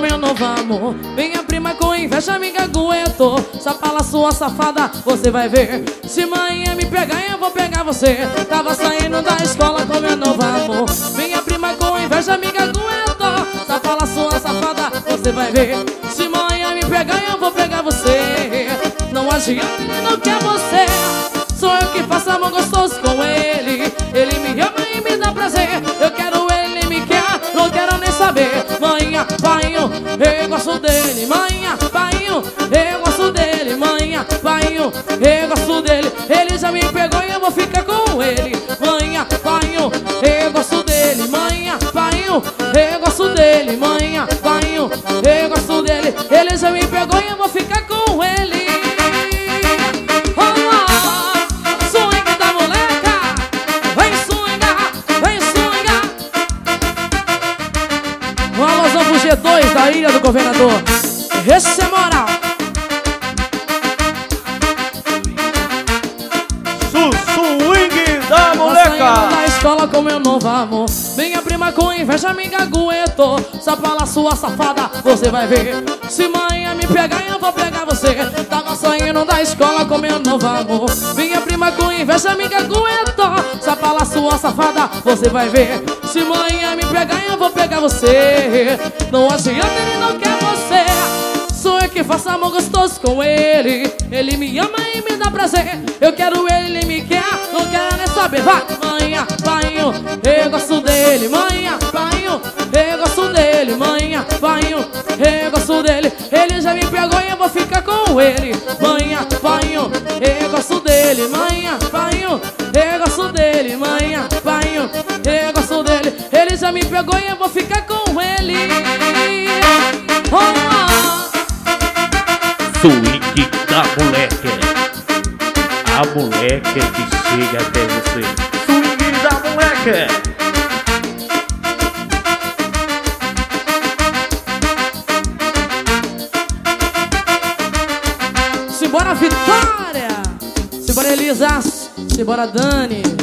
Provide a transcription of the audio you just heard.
meu novo amor. Minha prima com inveja me aguentou. Só fala sua safada, você vai ver. Se amanhã me pegar, eu vou pegar você. Tava saindo da escola com meu novo amor. Minha prima com inveja me aguentou. Só fala sua safada, você vai ver. Se amanhã me pegar, eu vou pegar você. Não adianta, ele não quer você. Sou eu que faço amor gostoso com ele. Ele me ama e me dá prazer. Eu quero ele, ele me quer, não quero nem saber. Manhã, painho, eu gosto dele. Manhã, painho, eu gosto dele. Manhã, painho, eu gosto dele. Ele já me pegou e eu vou ficar com ele. Manhã, painho, eu gosto dele. Manhã, painho, eu gosto dele. Manhã, painho, eu gosto dele. Ele já me pegou e eu vou ficar com ele. G2 da Ilha do Governador. Esse é moral. Swing da moleca. Na escola com meu novo amor. Minha prima com inveja me aguentou. Só fala sua safada, você vai ver. Se amanhã me pegar, eu vou pegar você. Tava saindo da escola com meu novo amor. Minha prima com inveja me aguentou. Só fala sua safada, você vai ver. Se amanhã me pegar, eu vou pegar você. Não adianta, ele não quer você. Sou eu que faço amor gostoso com ele. Ele me ama e me dá prazer. Eu quero ele, ele me quer, não quero nem saber. Vai! Manhã, painho, eu gosto dele. Manhã, painho, eu gosto dele. Manhã, painho, eu gosto dele. Ele já me pegou e eu vou ficar com ele. Manhã, painho, eu gosto dele. Manhã, painho, eu gosto dele. Manhã, painho, eu gosto dele. Ele já me pegou e eu vou ficar com ele. Swing da moleca. A moleca que chega até você. Swing da moleca. Simbora Vitória. Simbora Elisa. Simbora Dani.